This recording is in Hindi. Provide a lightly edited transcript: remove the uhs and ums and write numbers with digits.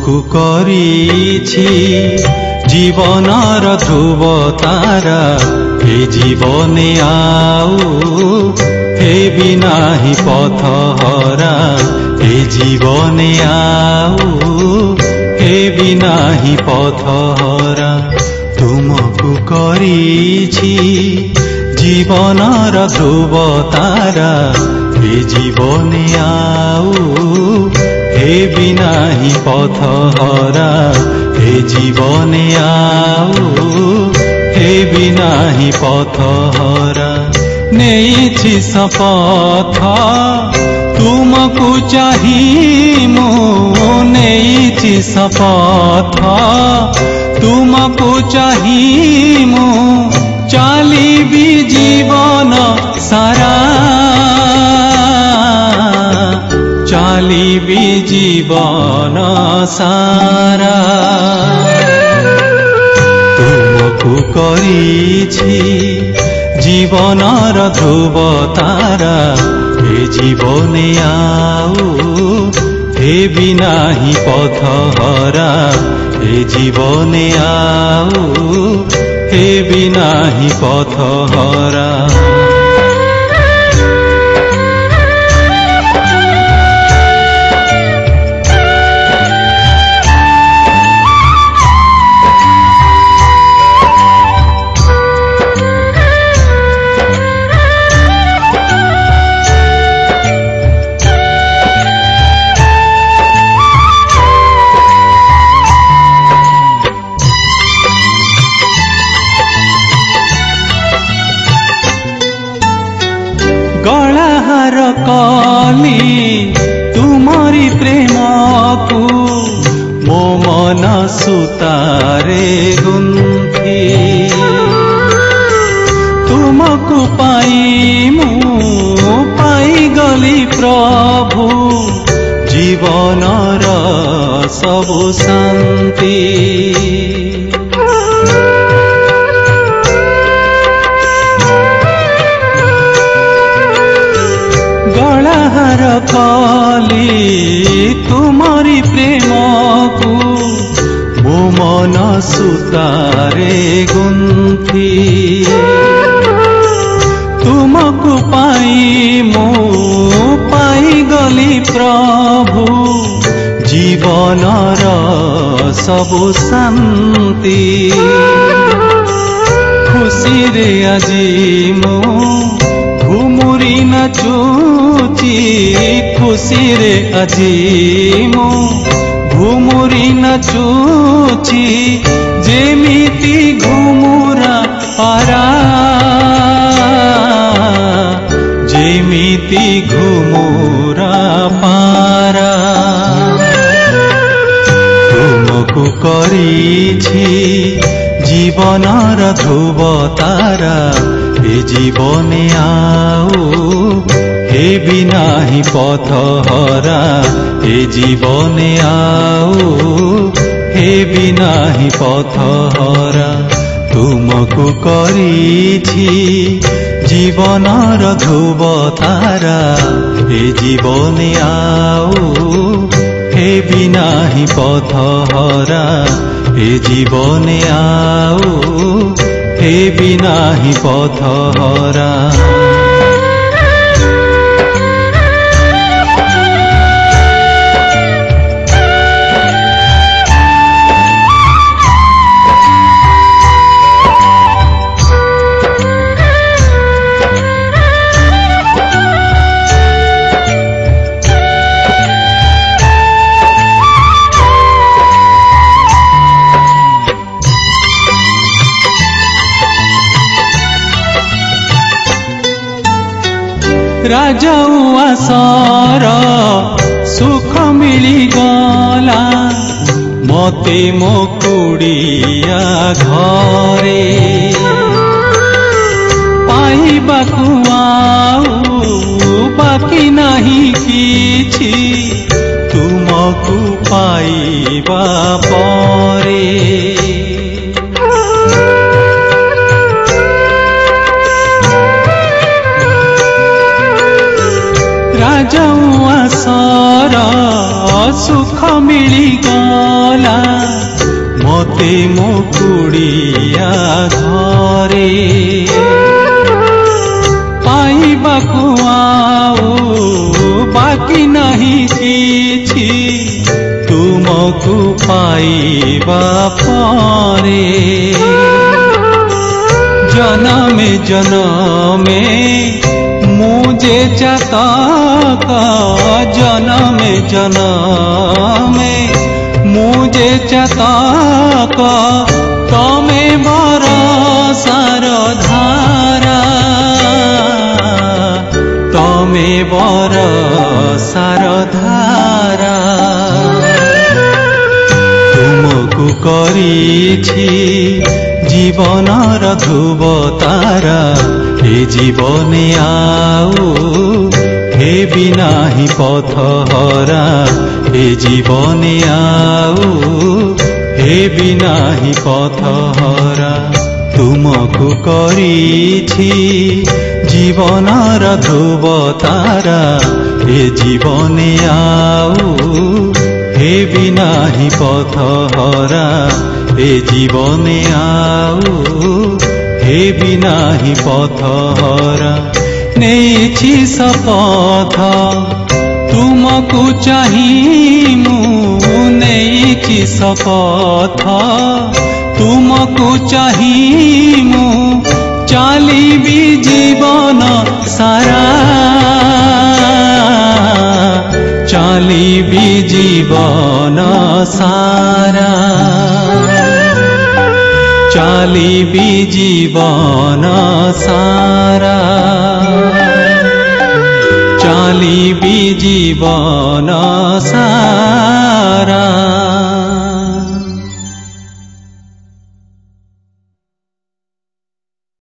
तुमको करिछि जीवनर ध्रुव तारा हे जीवने आउ हेबि नाही पथ हरा हे जीवने आउ हेबि नाही पथ हरा तुमको करिछि जीवनर ध्रुव तारा हे जीवने आउ हेबि नाही पथ हरा हे जीवने आउ हेबि नाही पथ हरा नेइछि शपथ तुमको चाहि मो नेइछि शपथ तुमको चाहि मो चालिबि जीवन सारा चालिबि जीवन सारा तुमको करिछि जीवनर ध्रुव तारा हे जीवने आउ हेबि नाही पथ हरा हे जीवने आउ हेबि नाही पथ हरा गलाहार कली तुमरी प्रेम को मो मन सुतारे गुंथी तुमको पाई मु पाई गली प्रभु जीवनर सबु शांति गलाहार कली तुमरी प्रेम को मो मन सुतारे गुंथी तुमको पाई मो पाई गली प्रभु जीवनर सबु शांति खुशी रे आजी मो घुमुरी नाचुची खुशी रे आजी मो घुमुरी नाचुची जेमिति घुमुरा पारा जेमिति घुमुरा पारा तुमको करिछि जीवनर ध्रुव तारा हे जीवने आउ हेबि नाही पथ हरा हे जीवने आउ हेबि नाही पथ हरा तुमको करिछि जीवनर ध्रुव तारा हे जीवने आउ हेबि नाही पथ हरा हे जीवने आउ हेबि नाही पथ हरा राजा उआसर सुख मिली गला मते मो कुड़िया घरे पाइबाकु आउ बाकी नाही किछि तुमको पाइबा परे राजा उआसर सुख मिलिगला मते मो कुड़िया घरे पाइबाकु आउ बाकी नहीं किछि तुमको पाइबा परे जनमे जनमे मुझे चातक जनमे जनमे मुझे चातक तमे बरसार धारा तमे बरसार धारा तुमको करिछि जीवनर ध्रुव तारा हे जीवने आउ हे बिनाही पथ हरा हे जीवने आउ हे बिनाही पथ हरा तुमको करिछि जीवनर ध्रुव तारा हे जीवने आउ हे बिनाही पथ हरा हे जीवने आउ हे बिनाही पथ हरा नेछि शपथ तुमको चाही मु नेछि शपथ तुमको चाही मु चालिबी जीवन सारा चालिबी जीवन सारा चालिबी जीवन सारा चालिबी जीवन सारा।